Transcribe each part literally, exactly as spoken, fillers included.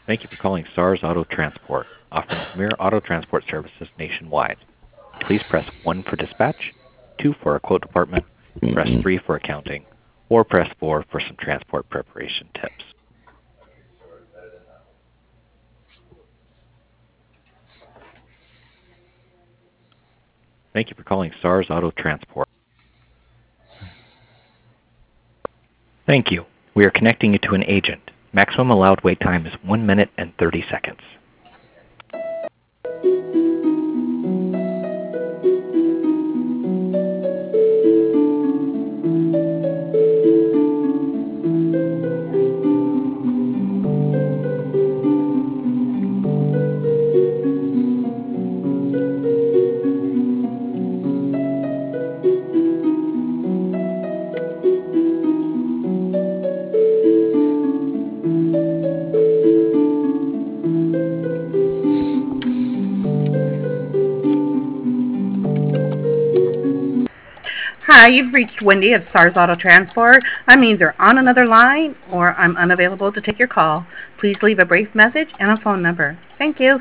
Thank you for calling SARS Auto Transport, offering premier auto transport services nationwide. Please press one for dispatch, two for our quote department, press three for accounting, or press four for some transport preparation tips. Thank you for calling SARS Auto Transport. Thank you. We are connecting you to an agent. Maximum allowed wait time is one minute and thirty seconds. Hi, you've reached Wendy of SARS Auto Transport. I'm either on another line or I'm unavailable to take your call. Please leave a brief message and a phone number. Thank you.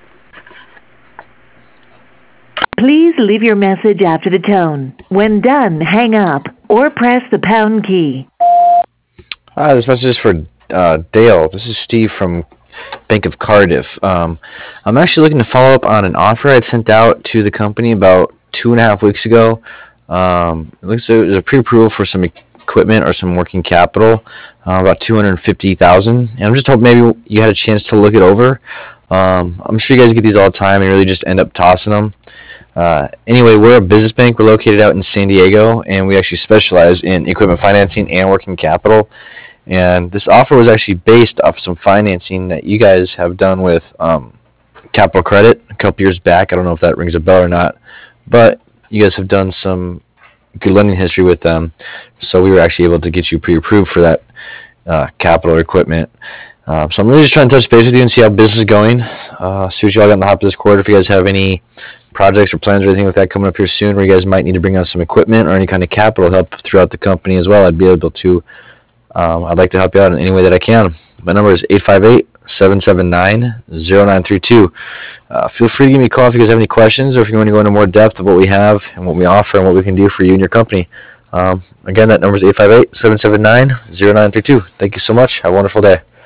Please leave your message after the tone. When done, hang up or press the pound key. Hi, this message is for uh, Dale. This is Steve from Bank of Cardiff. Um, I'm actually looking to follow up on an offer I'd sent out to the company about two and a half weeks ago. Um, it looks like there's a pre-approval for some equipment or some working capital, uh, about two hundred fifty thousand dollars. And I'm just hoping maybe you had a chance to look it over. Um, I'm sure you guys get these all the time and really just end up tossing them. Uh, anyway, we're a business bank. We're located out in San Diego, and we actually specialize in equipment financing and working capital. And this offer was actually based off some financing that you guys have done with um, Capital Credit a couple years back. I don't know if that rings a bell or not, but you guys have done some good lending history with them, so we were actually able to get you pre-approved for that uh, capital equipment. Uh, so I'm really just trying to touch base with you and see how business is going. Uh, see what you all got in the hop this quarter. If you guys have any projects or plans or anything like that coming up here soon, where you guys might need to bring on some equipment or any kind of capital help throughout the company as well, I'd be able to. Um, I'd like to help you out in any way that I can. My number is eight five eight, seven seven nine, zero nine three two. Uh, feel free to give me a call if you guys have any questions or if you want to go into more depth of what we have and what we offer and what we can do for you and your company. Um, again, that number is eight five eight, seven seven nine, zero nine three two. Thank you so much. Have a wonderful day.